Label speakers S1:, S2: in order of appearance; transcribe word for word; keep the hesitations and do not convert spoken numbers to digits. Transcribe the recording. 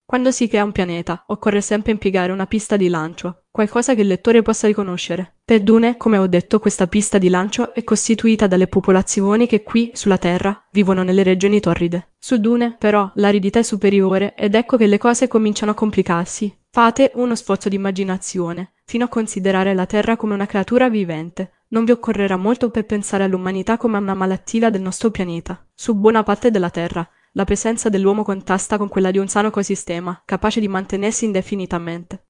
S1: Quando si crea un pianeta, occorre sempre impiegare una pista di lancio, qualcosa che il lettore possa riconoscere. Per Dune, come ho detto, questa pista di lancio è costituita dalle popolazioni che qui, sulla Terra, vivono nelle regioni torride. Su Dune, però, l'aridità è superiore ed ecco che le cose cominciano a complicarsi. Fate uno sforzo di immaginazione, fino a considerare la Terra come una creatura vivente. Non vi occorrerà molto per pensare all'umanità come a una malattia del nostro pianeta. Su buona parte della Terra, la presenza dell'uomo contrasta con quella di un sano ecosistema, capace di mantenersi indefinitamente.